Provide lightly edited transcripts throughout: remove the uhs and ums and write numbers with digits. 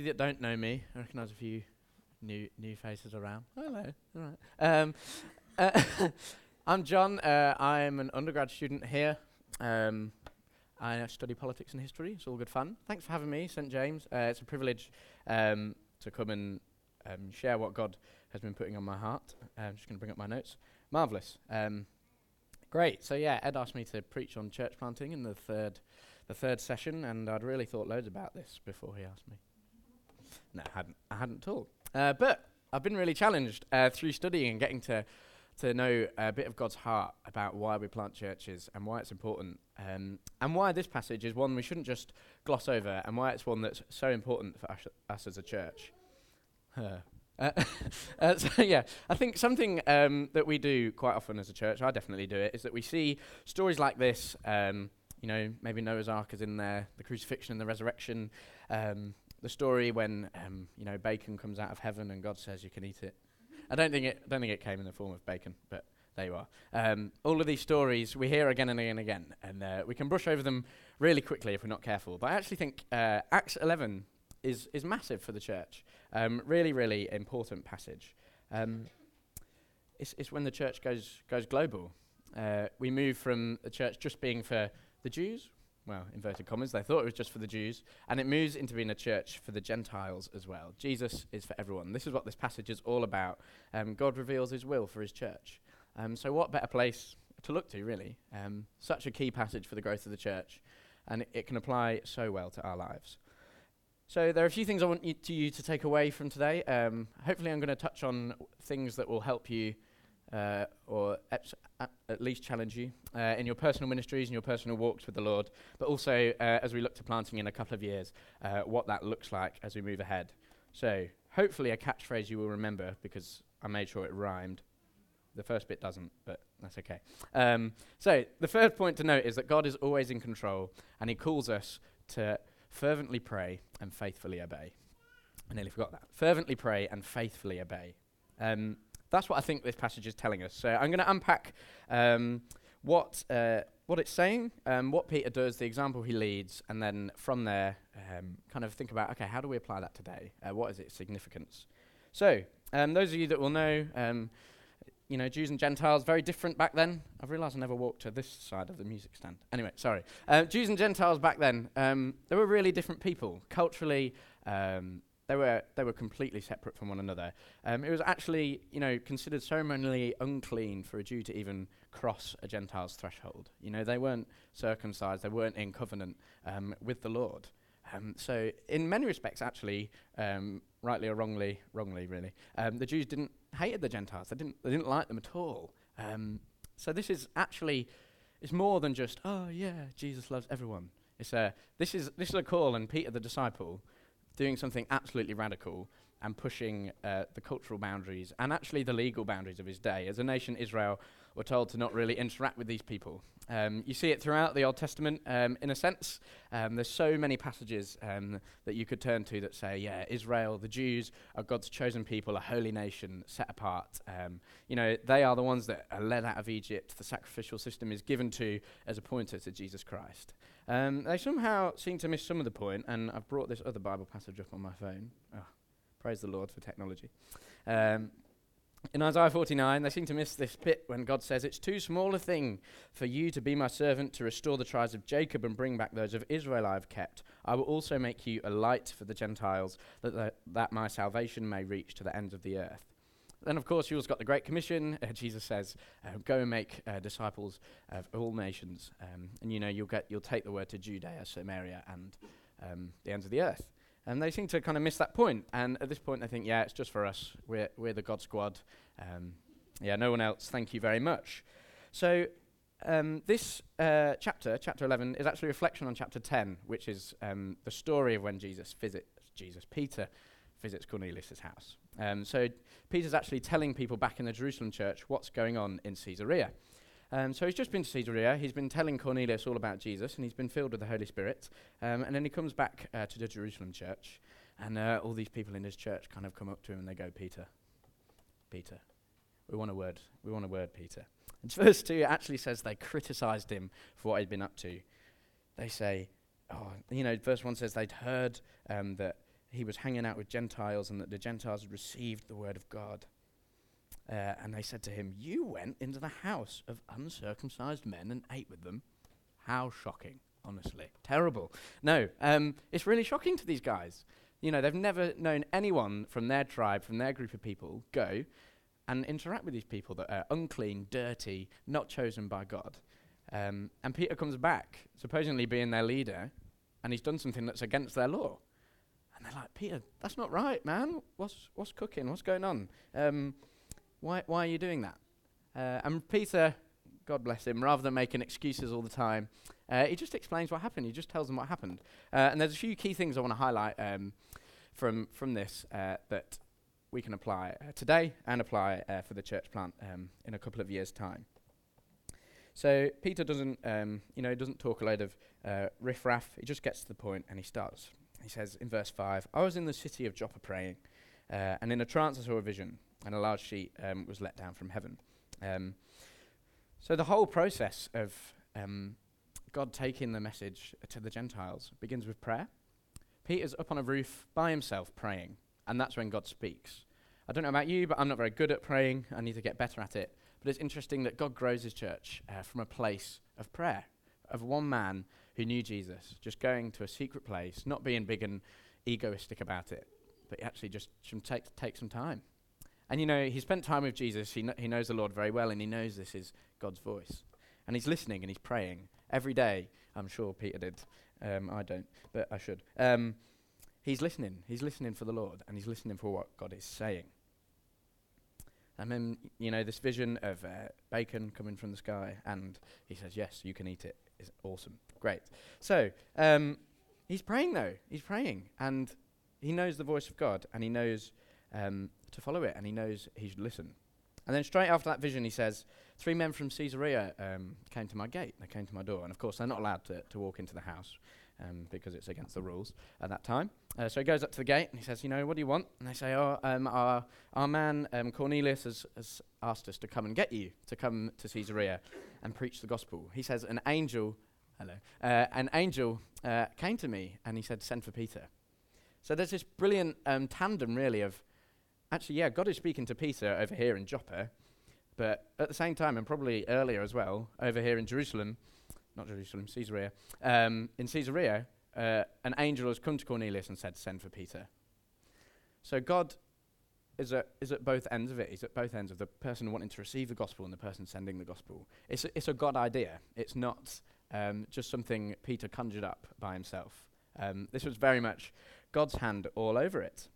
that don't know me, I recognise a few new faces around. Hello. All right. I'm John. I'm an undergrad student here. I study politics and history. It's all good fun. Thanks for having me, St James. It's a privilege to come and share what God has been putting on my heart. I'm just going to bring up my notes. Marvellous. Great. So yeah, Ed asked me to preach on church planting in the third session, and I'd really thought loads about this before he asked me. No, I hadn't at all. But I've been really challenged through studying and getting to know a bit of God's heart about why we plant churches and why it's important, and why this passage is one we shouldn't just gloss over, and why it's one that's so important for us as a church. So yeah, I think something that we do quite often as a church, I definitely do it, is that we see stories like this, maybe Noah's Ark is in there, the crucifixion and the resurrection, the story when bacon comes out of heaven and God says you can eat it. I don't think it came in the form of bacon, but there you are. All of these stories we hear again and again and again, and we can brush over them really quickly if we're not careful. But I actually think Acts 11 is massive for the church. Really, really important passage. It's when the church goes global. We move from the church just being for the Jews, well, inverted commas, they thought it was just for the Jews, and it moves into being a church for the Gentiles as well. Jesus is for everyone. This is what this passage is all about. God reveals his will for his church. So what better place to look to, really? Such a key passage for the growth of the church, and it can apply so well to our lives. So there are a few things I want you to take away from today. Hopefully I'm going to touch on things that will help you or at least challenge you in your personal ministries and your personal walks with the Lord, but also as we look to planting in a couple of years, what that looks like as we move ahead. So hopefully a catchphrase you will remember, because I made sure it rhymed. The first bit doesn't, but that's okay. So the first point to note is that God is always in control, and he calls us to fervently pray and faithfully obey. I nearly forgot that. Fervently pray and faithfully obey. That's what I think this passage is telling us. So I'm going to unpack what it's saying, what Peter does, the example he leads, and then from there kind of think about, okay, how do we apply that today? What is its significance? So those of you that will know, Jews and Gentiles, very different back then. I've realised I never walked to this side of the music stand. Anyway, sorry. Jews and Gentiles back then, they were really different people. Culturally, they were completely separate from one another. It was actually, considered ceremonially unclean for a Jew to even cross a Gentile's threshold. They weren't circumcised, they weren't in covenant with the Lord. So in many respects, actually, rightly or wrongly, really, the Jews hated the Gentiles. They didn't like them at all. So this is actually, it's more than just, oh yeah, Jesus loves everyone. This is a call, and Peter the disciple doing something absolutely radical and pushing the cultural boundaries and actually the legal boundaries of his day. As a nation, Israel were told to not really interact with these people. You see it throughout the Old Testament, in a sense. There's so many passages that you could turn to that say, yeah, Israel, the Jews, are God's chosen people, a holy nation, set apart. They are the ones that are led out of Egypt. The sacrificial system is given to as a pointer to Jesus Christ. They somehow seem to miss some of the point, and I've brought this other Bible passage up on my phone. Oh, praise the Lord for technology. In Isaiah 49, they seem to miss this bit when God says, "It's too small a thing for you to be my servant, to restore the tribes of Jacob and bring back those of Israel I have kept. I will also make you a light for the Gentiles, that my salvation may reach to the ends of the earth." Then, of course, you've got the Great Commission. Jesus says, "Go and make disciples of all nations," and you'll take the word to Judea, Samaria, and the ends of the earth. And they seem to kind of miss that point. And at this point, they think, yeah, it's just for us. We're the God Squad. No one else. Thank you very much. So this chapter 11, is actually a reflection on chapter 10, which is the story of when Peter visits Cornelius' house. So Peter's actually telling people back in the Jerusalem church what's going on in Caesarea. So he's just been to Caesarea. He's been telling Cornelius all about Jesus, and he's been filled with the Holy Spirit. And then he comes back to the Jerusalem church, and all these people in his church kind of come up to him and they go, Peter, we want a word, Peter. And verse 2 actually says they criticized him for what he'd been up to. They say, verse 1 says they'd heard that he was hanging out with Gentiles and that the Gentiles had received the word of God. And they said to him, "You went into the house of uncircumcised men and ate with them." How shocking, honestly. Terrible. No, it's really shocking to these guys. You know, they've never known anyone from their tribe, from their group of people, go and interact with these people that are unclean, dirty, not chosen by God. And Peter comes back, supposedly being their leader, and he's done something that's against their law. And they're like, "Peter, that's not right, man. What's cooking? What's going on? Why are you doing that?" And Peter, God bless him, rather than making excuses all the time, he just explains what happened. He just tells them what happened. And there's a few key things I want to highlight from this that we can apply today and apply for the church plant in a couple of years' time. So Peter doesn't talk a load of riff-raff. He just gets to the point and he starts. He says in verse 5, "I was in the city of Joppa praying, and in a trance I saw a vision, and a large sheet was let down from heaven." So the whole process of God taking the message to the Gentiles begins with prayer. Peter's up on a roof by himself praying, and that's when God speaks. I don't know about you, but I'm not very good at praying. I need to get better at it. But it's interesting that God grows his church from a place of prayer, of one man who knew Jesus, just going to a secret place, not being big and egoistic about it, but actually just take some time. And he spent time with Jesus. He knows the Lord very well, and he knows this is God's voice. And he's listening and he's praying every day. I'm sure Peter did. I don't, but I should. He's listening. He's listening for the Lord, and he's listening for what God is saying. And then, this vision of bacon coming from the sky, and he says, "Yes, you can eat it." It's awesome. Great. So, he's praying, though. He's praying, and he knows the voice of God, and he knows to follow it, and he knows he should listen. And then straight after that vision, he says, 3 men from Caesarea came to my gate. They came to my door. And, of course, they're not allowed to walk into the house because it's against the rules at that time. So he goes up to the gate, and he says, "What do you want?" And they say, our man Cornelius has asked us to come and get you, to come to Caesarea and preach the gospel. He says, an angel came to me, and he said, "Send for Peter." So there's this brilliant tandem, really, of actually, God is speaking to Peter over here in Joppa, but at the same time, and probably earlier as well, over here in Caesarea, in Caesarea, an angel has come to Cornelius and said, "Send for Peter." So God is at both ends of it. He's at both ends of the person wanting to receive the gospel and the person sending the gospel. It's a God idea. It's not just something Peter conjured up by himself. This was very much God's hand all over it.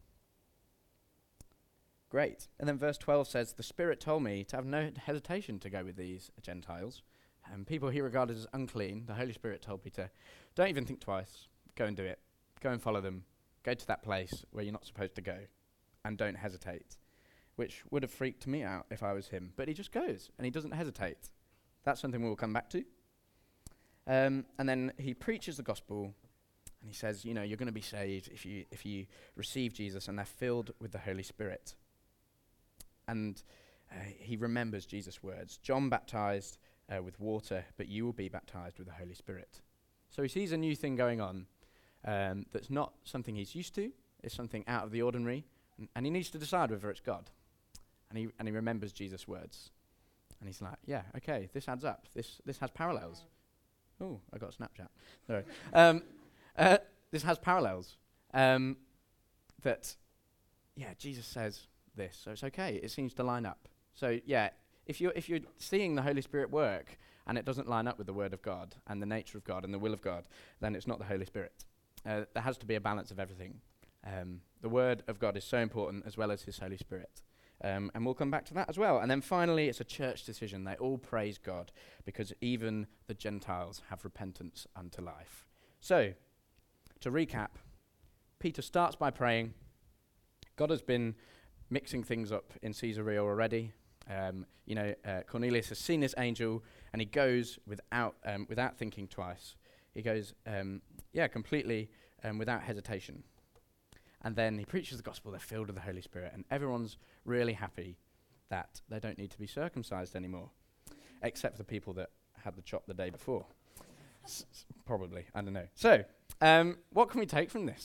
Great. And then verse 12 says, "The Spirit told me to have no hesitation to go with these Gentiles." People he regarded as unclean, the Holy Spirit told Peter, "Don't even think twice. Go and do it. Go and follow them. Go to that place where you're not supposed to go. And don't hesitate." Which would have freaked me out if I was him. But he just goes, and he doesn't hesitate. That's something we'll come back to. And then he preaches the gospel, and he says, you're going to be saved if you receive Jesus, and they're filled with the Holy Spirit. And he remembers Jesus' words. John baptized with water, but you will be baptized with the Holy Spirit. So he sees a new thing going on that's not something he's used to. It's something out of the ordinary. And he needs to decide whether it's God. And he remembers Jesus' words. And he's like, yeah, okay, this adds up. This has parallels. Oh, I got a Snapchat. Sorry. This has parallels. That, Jesus says this, so it's okay. It seems to line up. So, if you're seeing the Holy Spirit work and it doesn't line up with the Word of God and the nature of God and the will of God, then it's not the Holy Spirit. There has to be a balance of everything. The Word of God is so important as well as His Holy Spirit. And we'll come back to that as well. And then finally, it's a church decision. They all praise God because even the Gentiles have repentance unto life. So, to recap, Peter starts by praying. God has been mixing things up in Caesarea already. Cornelius has seen this angel, and he goes without thinking twice. He goes, completely without hesitation. And then he preaches the gospel. They're filled with the Holy Spirit, and everyone's really happy that they don't need to be circumcised anymore, except the people that had the chop the day before. Probably, I don't know. So, what can we take from this?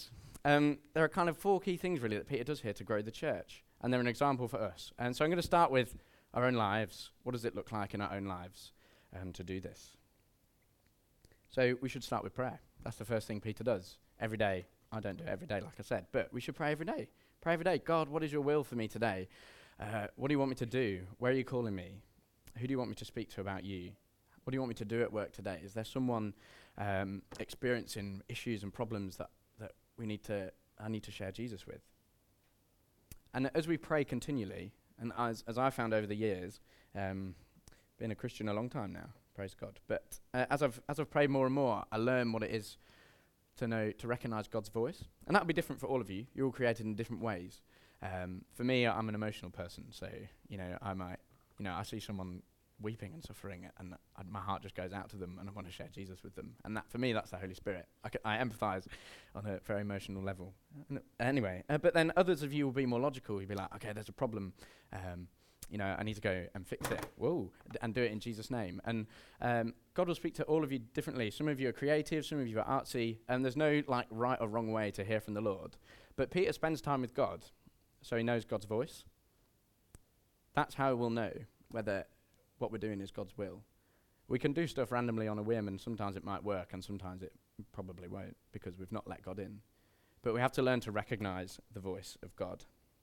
there are kind of 4 key things really that Peter does here to grow the church, and they're an example for us. And so I'm going to start with our own lives. What does it look like in our own lives to do this? So we should start with prayer. That's the first thing Peter does every day. I don't do it every day, like I said, but we should pray every day. Pray every day. God, what is your will for me today? What do you want me to do? Where are you calling me? Who do you want me to speak to about you? What do you want me to do at work today? Is there someone experiencing issues and problems that I need to share Jesus with? And as we pray continually, and as I found over the years, been a Christian a long time now, praise God. But as I've prayed more and more, I learn what it is to recognize God's voice, and that'll be different for all of you. You're all created in different ways. For me, I'm an emotional person, so I might, I see someone weeping and suffering, and my heart just goes out to them, and I want to share Jesus with them. And that, for me, that's the Holy Spirit. I empathize on a very emotional level. Anyway, but then others of you will be more logical. You'll be like, okay, there's a problem. I need to go and fix it. Whoa, and do it in Jesus' name. And God will speak to all of you differently. Some of you are creative, some of you are artsy, and there's no right or wrong way to hear from the Lord. But Peter spends time with God, so he knows God's voice. That's how we'll know whether what we're doing is God's will. We can do stuff randomly on a whim, and sometimes it might work, and sometimes it probably won't, because we've not let God in. But we have to learn to recognize the voice of God.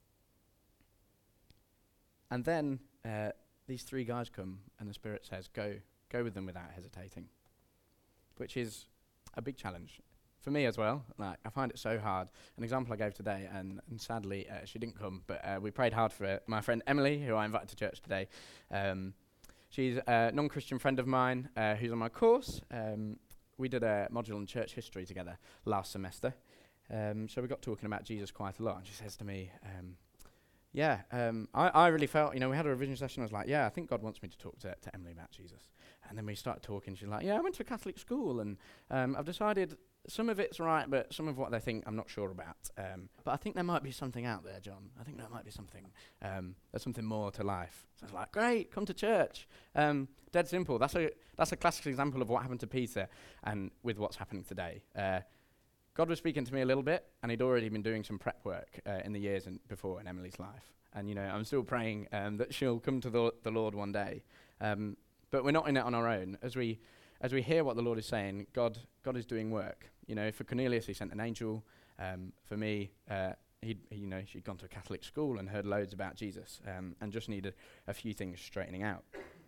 And then these 3 guys come, and the Spirit says, go with them without hesitating, which is a big challenge for me as well. I find it so hard. An example I gave today, and sadly she didn't come, but we prayed hard for my friend Emily, who I invited to church today. She's a non-Christian friend of mine who's on my course. We did a module on church history together last semester, so we got talking about Jesus quite a lot, and she says to me, I really felt, we had a revision session. I was like, I think God wants me to talk to Emily about Jesus. And then we started talking. She's like, I went to a Catholic school, and I've decided some of it's right, but some of what they think I'm not sure about. But I think there might be something out there, John. I think there might be something. There's something more to life. So I was like, great, come to church. Dead simple. That's a classic example of what happened to Peter and with what's happening today. God was speaking to me a little bit, and he'd already been doing some prep work in the years before in Emily's life. And, I'm still praying that she'll come to the Lord one day. But we're not in it on our own. As we hear what the Lord is saying, God is doing work. For Cornelius, he sent an angel. For me, she'd gone to a Catholic school and heard loads about Jesus and just needed a few things straightening out.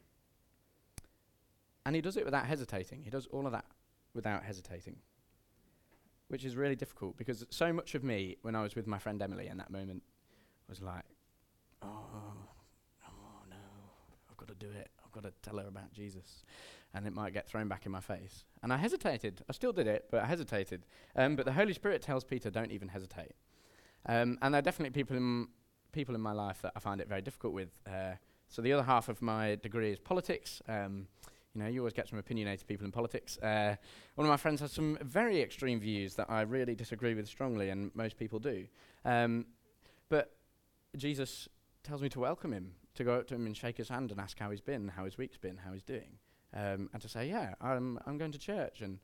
And he does it without hesitating. He does all of that without hesitating, which is really difficult, because so much of me, when I was with my friend Emily in that moment, was like, oh no, I've got to do it. I've got to tell her about Jesus. And it might get thrown back in my face. And I hesitated. I still did it, but I hesitated. But the Holy Spirit tells Peter, don't even hesitate. And there are definitely people in my life that I find it very difficult with. So the other half of my degree is politics. You always get some opinionated people in politics. One of my friends has some very extreme views that I really disagree with strongly, and most people do. But Jesus tells me to welcome him, to go up to him and shake his hand and ask how he's been, how his week's been, how he's doing. And to say, I'm going to church, and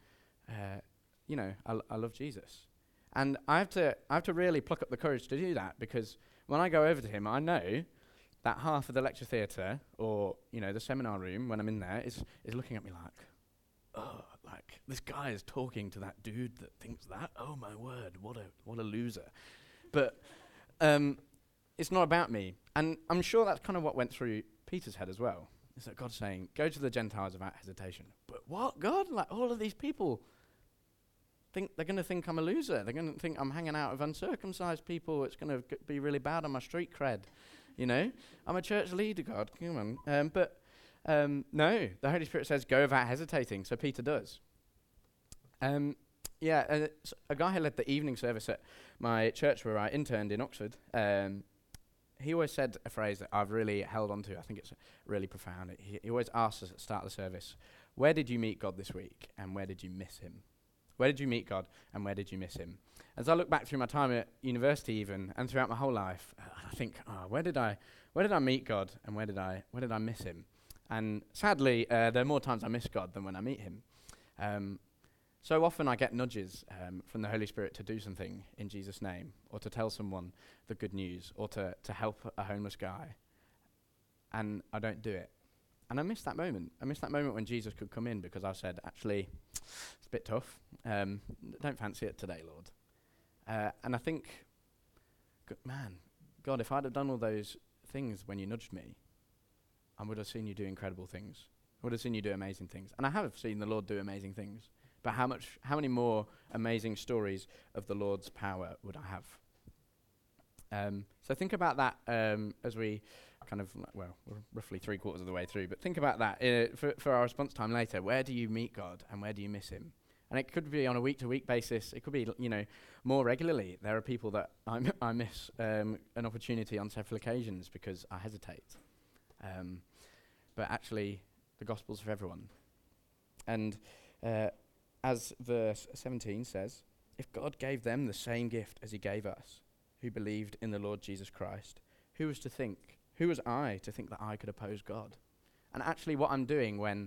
I love Jesus. And I have to really pluck up the courage to do that, because when I go over to him, I know that half of the lecture theatre or, the seminar room, when I'm in there, is looking at me like, this guy is talking to that dude that thinks that. Oh my word, what a loser. But it's not about me. And I'm sure that's kind of what went through Peter's head as well. Is that God's saying, go to the Gentiles without hesitation. But what, God? All of these people they're going to think I'm a loser. They're going to think I'm hanging out with uncircumcised people. It's going to be really bad on my street cred. I'm a church leader, God. Come on. But no, the Holy Spirit says, go without hesitating. So Peter does. A guy who led the evening service at my church where I interned in Oxford, he always said a phrase that I've really held on to. I think it's really profound. He always asks us at the start of the service, where did you meet God this week, and where did you miss him? Where did you meet God, and where did you miss him? As I look back through my time at university even, and throughout my whole life, I think, where did I meet God, and where did I miss him? And sadly, there are more times I miss God than when I meet him. So often I get nudges from the Holy Spirit to do something in Jesus' name, or to tell someone the good news, or to help a homeless guy, and I don't do it. And I miss that moment. I miss that moment when Jesus could come in, because I said, actually, it's a bit tough. Don't fancy it today, Lord. And I think, man, God, if I'd have done all those things when you nudged me, I would have seen you do incredible things. I would have seen you do amazing things. And I have seen the Lord do amazing things. But how many more amazing stories of the Lord's power would I have? So think about that as we we're roughly 3/4 of the way through, but think about that for our response time later. Where do you meet God and where do you miss him? And it could be on a week-to-week basis. It could be, more regularly. There are people that I miss an opportunity on several occasions because I hesitate. But actually, the gospel's for everyone. And as verse 17 says, if God gave them the same gift as he gave us, who believed in the Lord Jesus Christ, who was I to think that I could oppose God? And actually what I'm doing when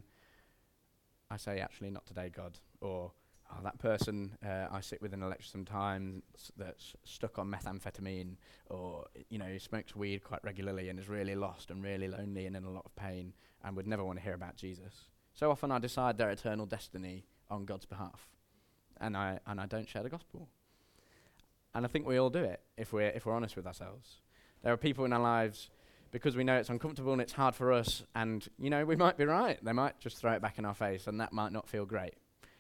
I say, actually, not today, God, or that person I sit with in a lecture sometimes that's stuck on methamphetamine, or, smokes weed quite regularly and is really lost and really lonely and in a lot of pain and would never want to hear about Jesus. So often I decide their eternal destiny on God's behalf, and I don't share the gospel. And I think we all do it if we're honest with ourselves. There are people in our lives, because we know it's uncomfortable and it's hard for us, and we might be right. They might just throw it back in our face, and that might not feel great.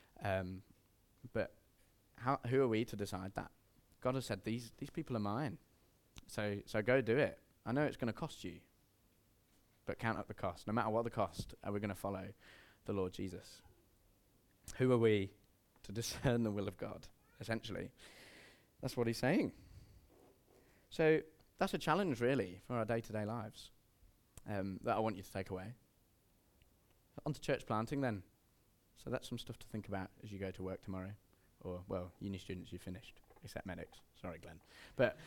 But who are we to decide that? God has said these people are mine, so go do it. I know it's going to cost you, but count up the cost. No matter what the cost, are we going to follow the Lord Jesus? Who are we to discern the will of God? Essentially, that's what he's saying. So that's a challenge, really, for our day-to-day lives that I want you to take away. On to church planting, then. So that's some stuff to think about as you go to work tomorrow. Or, well, uni students, you finished, except medics. Sorry, Glenn. But,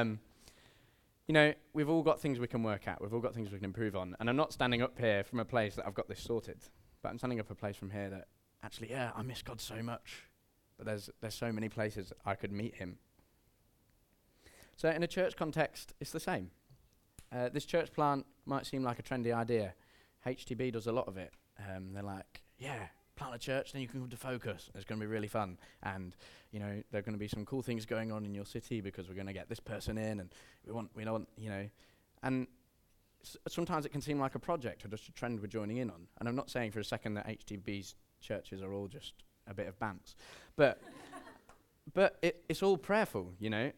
we've all got things we can work at. We've all got things we can improve on. And I'm not standing up here from a place that I've got this sorted. But I'm standing up a place from here that, actually, I miss God so much. But there's so many places I could meet him. So in a church context, it's the same. This church plant might seem like a trendy idea. HTB does a lot of it. They're like, plant a church, then you can come to Focus. It's going to be really fun. And, there are going to be some cool things going on in your city because we're going to get this person in, and we don't, And sometimes it can seem like a project or just a trend we're joining in on. And I'm not saying for a second that HTB's churches are all just a bit of bants. But it's all prayerful,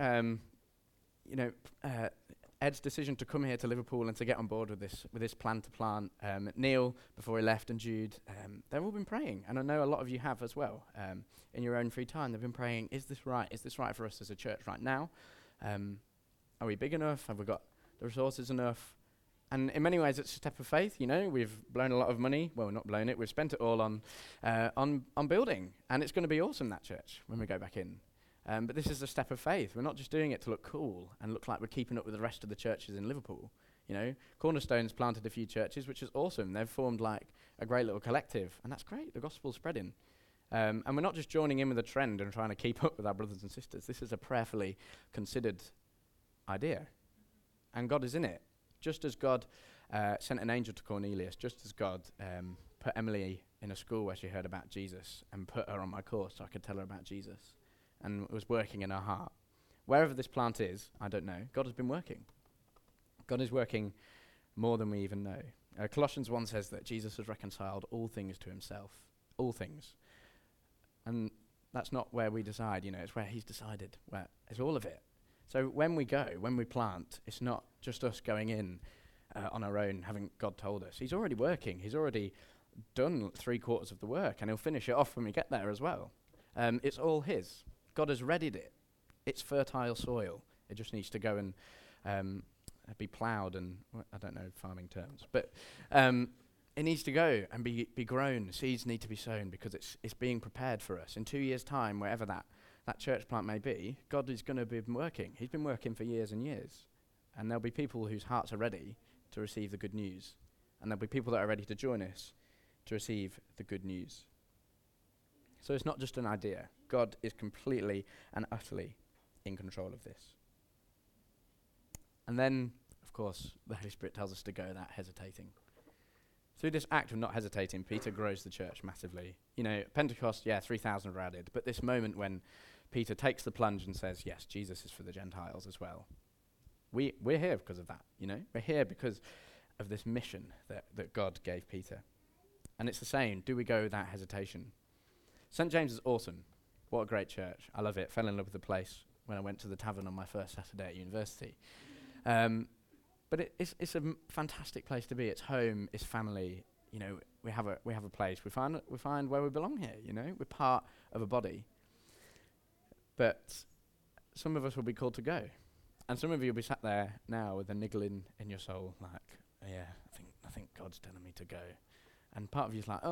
Ed's decision to come here to Liverpool and to get on board with this plan to plant, Neil, before he left, and Jude, they've all been praying. And I know a lot of you have as well. In your own free time, they've been praying, is this right? Is this right for us as a church right now? Are we big enough? Have we got the resources enough? And in many ways, it's a step of faith. We've blown a lot of money. Well, not blown it. We've spent it all on building. And it's going to be awesome, that church, when we go back in. But this is a step of faith. We're not just doing it to look cool and look like we're keeping up with the rest of the churches in Liverpool. Cornerstone's planted a few churches, which is awesome. They've formed like a great little collective, and that's great. The gospel's spreading. And we're not just joining in with a trend and trying to keep up with our brothers and sisters. This is a prayerfully considered idea. And God is in it. Just as God sent an angel to Cornelius, just as God put Emily in a school where she heard about Jesus and put her on my course so I could tell her about Jesus, and was working in her heart. Wherever this plant is, I don't know, God has been working. God is working more than we even know. Colossians 1 says that Jesus has reconciled all things to himself. All things. And that's not where we decide, it's where he's decided. It's all of it. So when we plant, it's not just us going in on our own, having God told us. He's already working. He's already done 3/4 of the work, and he'll finish it off when we get there as well. It's all his. God has readied it. It's fertile soil. It just needs to go and be ploughed, and I don't know farming terms, but it needs to go and be grown. Seeds need to be sown because it's being prepared for us. In 2 years' time, wherever that church plant may be, God is going to be working. He's been working for years and years. And there'll be people whose hearts are ready to receive the good news. And there'll be people that are ready to join us to receive the good news. So it's not just an idea. God is completely and utterly in control of this. And then, of course, the Holy Spirit tells us to go without hesitating. Through this act of not hesitating, Peter grows the church massively. You know, Pentecost, 3,000 were added. But this moment when Peter takes the plunge and says, yes, Jesus is for the Gentiles as well. We're here because of that, you know. We're here because of this mission that God gave Peter. And it's the same. Do we go without hesitation? St. James is awesome. What a great church. I love it. Fell in love with the place when I went to the tavern on my first Saturday at university. But it's a fantastic place to be. It's home. It's family. You know, we have a place. We find where we belong here. You know, we're part of a body. But some of us will be called to go, and some of you will be sat there now with a niggling in your soul, like, yeah, I think God's telling me to go, and part of you's like,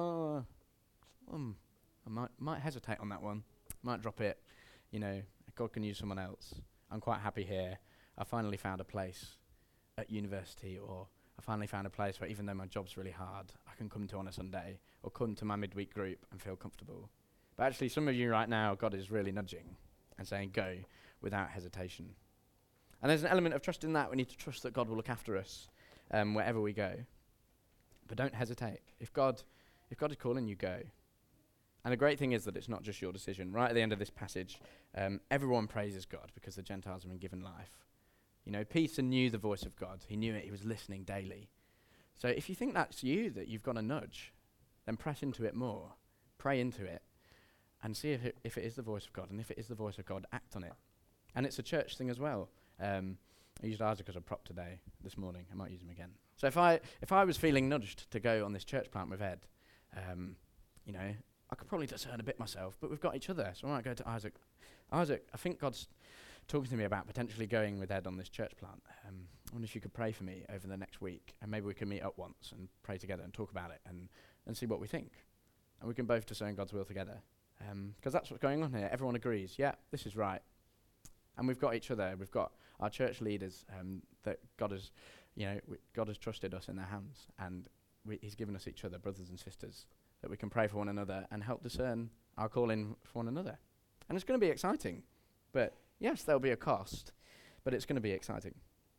I might hesitate on that one, might drop it. You know, God can use someone else. I'm quite happy here. I finally found a place at university, or I finally found a place where even though my job's really hard, I can come to on a Sunday or come to my midweek group and feel comfortable. But actually, some of you right now, God is really nudging and saying, go without hesitation. And there's an element of trust in that. We need to trust that God will look after us wherever we go. But don't hesitate. If God is calling you, go. And the great thing is that it's not just your decision. Right at the end of this passage, everyone praises God because the Gentiles have been given life. You know, Peter knew the voice of God. He knew it. He was listening daily. So if you think that's you, that you've got a nudge, then press into it more. Pray into it. And see if it is the voice of God. And if it is the voice of God, act on it. And it's a church thing as well. I used Isaac as a prop this morning. I might use him again. So if I was feeling nudged to go on this church plant with Ed, you know, I could probably discern a bit myself, but we've got each other. So I might go to Isaac. Isaac, I think God's talking to me about potentially going with Ed on this church plant. I wonder if you could pray for me over the next week, and maybe we can meet up once and pray together and talk about it and see what we think. And we can both discern God's will together. Because that's what's going on here. Everyone agrees, yeah, this is right. And we've got each other. We've got our church leaders that God has, God has trusted us in their hands. And he's given us each other, brothers and sisters, that we can pray for one another and help discern our calling for one another. And it's going to be exciting. But yes, there'll be a cost, but it's going to be exciting.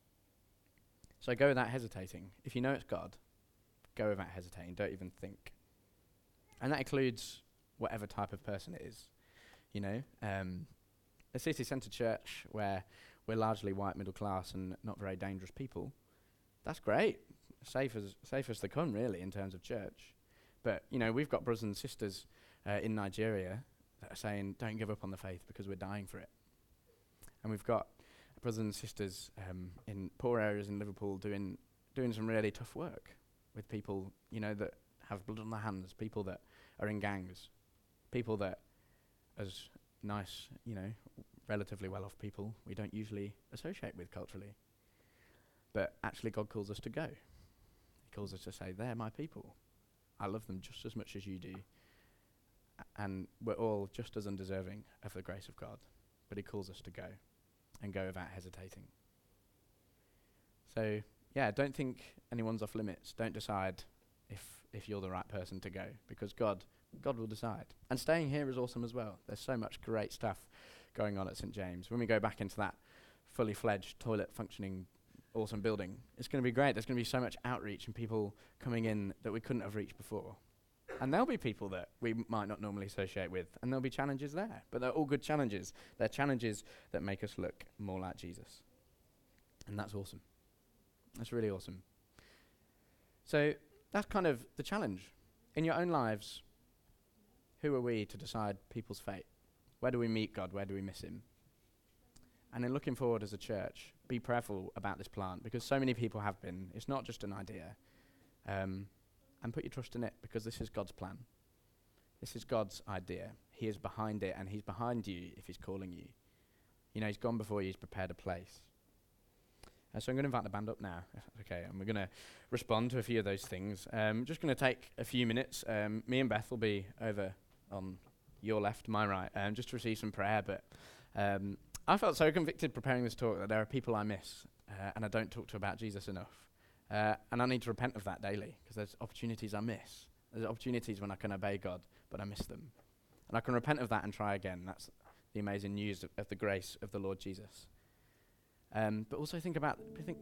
So go without hesitating. If you know it's God, go without hesitating. Don't even think. And that includes whatever type of person it is. You know, a city centre church where we're largely white middle class and not very dangerous people, that's great. Safe as they come, really, in terms of church. But, you know, we've got brothers and sisters in Nigeria that are saying, don't give up on the faith because we're dying for it. And we've got brothers and sisters in poor areas in Liverpool doing some really tough work with people, you know, that have blood on their hands, people that are in gangs, people that, as nice, you know, relatively well-off people, we don't usually associate with culturally. But actually God calls us to go. He calls us to say, they're my people. I love them just as much as you do. And we're all just as undeserving of the grace of God. But he calls us to go, and go without hesitating. So, yeah, don't think anyone's off limits. Don't decide if you're the right person to go, because God will decide. And staying here is awesome as well. There's so much great stuff going on at St. James. When we go back into that fully fledged, toilet functioning, awesome building, it's going to be great. There's going to be so much outreach and people coming in that we couldn't have reached before. And there'll be people that we might not normally associate with, and there'll be challenges there. But they're all good challenges. They're challenges that make us look more like Jesus. And that's awesome. That's really awesome. So that's kind of the challenge. In your own lives, who are we to decide people's fate? Where do we meet God? Where do we miss him? And in looking forward as a church, be prayerful about this plant, because so many people have been. It's not just an idea. And put your trust in it, because this is God's plan. This is God's idea. He is behind it, and he's behind you if he's calling you. You know, he's gone before you, he's prepared a place. So I'm going to invite the band up now, if that's okay, and we're going to respond to a few of those things. Just going to take a few minutes. Me and Beth will be over on your left, my right, just to receive some prayer. But I felt so convicted preparing this talk that there are people I miss, and I don't talk to about Jesus enough. And I need to repent of that daily, because there's opportunities I miss. There's opportunities when I can obey God, but I miss them. And I can repent of that and try again. That's the amazing news of the grace of the Lord Jesus. But also think about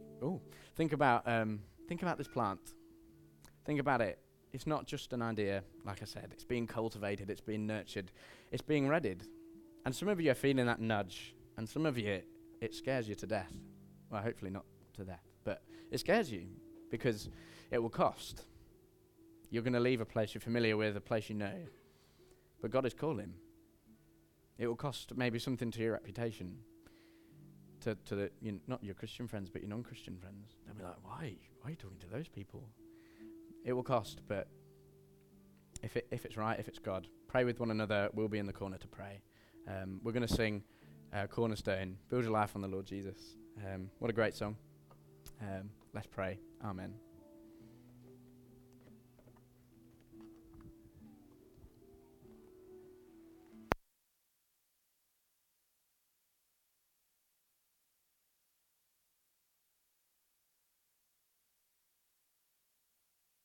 this plant. Think about it. It's not just an idea, like I said. It's being cultivated. It's being nurtured. It's being readied. And some of you are feeling that nudge. And some of you, it scares you to death. Well, hopefully not to death. But it scares you because it will cost. You're going to leave a place you're familiar with, a place you know. But God is calling. It will cost maybe something to your reputation. To not your Christian friends, but your non-Christian friends. They'll be like, why? Why are you talking to those people? It will cost, but if it's right, if it's God, pray with one another. We'll be in the corner to pray. We're going to sing Cornerstone, Build Your Life on the Lord Jesus. What a great song. Let's pray. Amen.